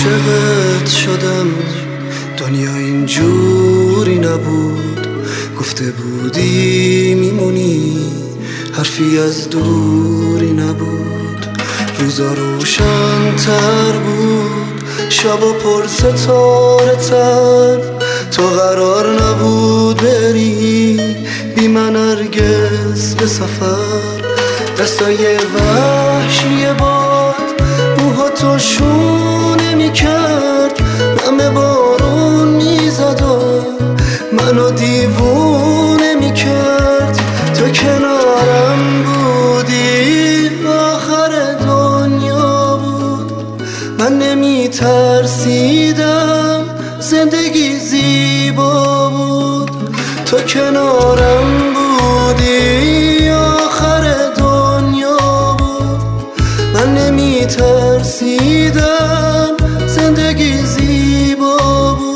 عاشقت شدم، دنیا اینجوری نبود. گفته بودی میمونی، حرفی از دوری نبود. روزا روشن تر بود، شبا پر ستاره تر. تو قرار نبود بری بی من هرگز به سفر. دستای وحشی باد موها تو شونه میکرد، همه بارون میزد و منو دیوونه میکرد. تو کنارم بودی، آخر دنیا بود. من نمیترسیدم، زندگی زیبا بود. تو کنارم بودی، آخر دنیا بود. من نمیترسیدم، زندگی زیبا بود.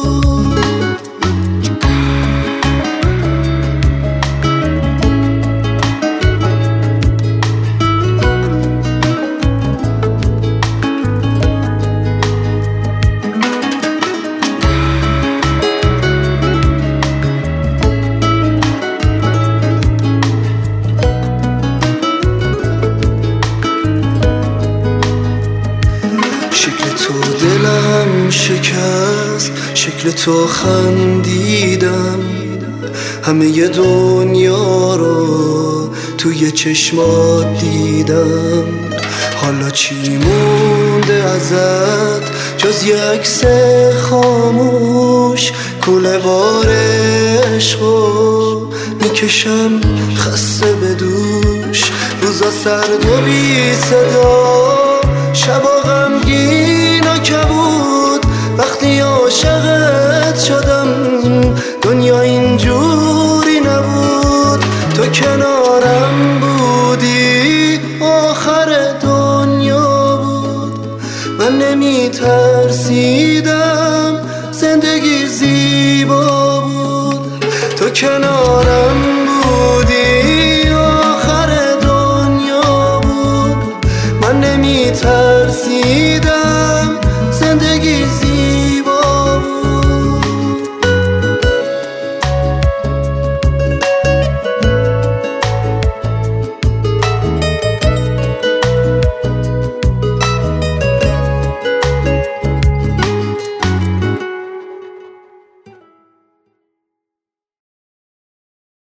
شکل تو دلم شکست، شکل تو خندیدم. همه دنیا رو توی چشمات دیدم. حالا چی مونده ازت جز یه عکس خاموش؟ کوله بار عشقو میکشم خسته به دوش. روزا سرد و بی صدا، شبا غمگین و کبود. وقتی عاشقت شدم دنیا اینجوری نبود. تو کنارم بودی، آخر دنیا بود. من نمیترسیدم، زندگی زیبا بود. تو کنارم بودی، آخر دنیا بود. من نمیترسیدم،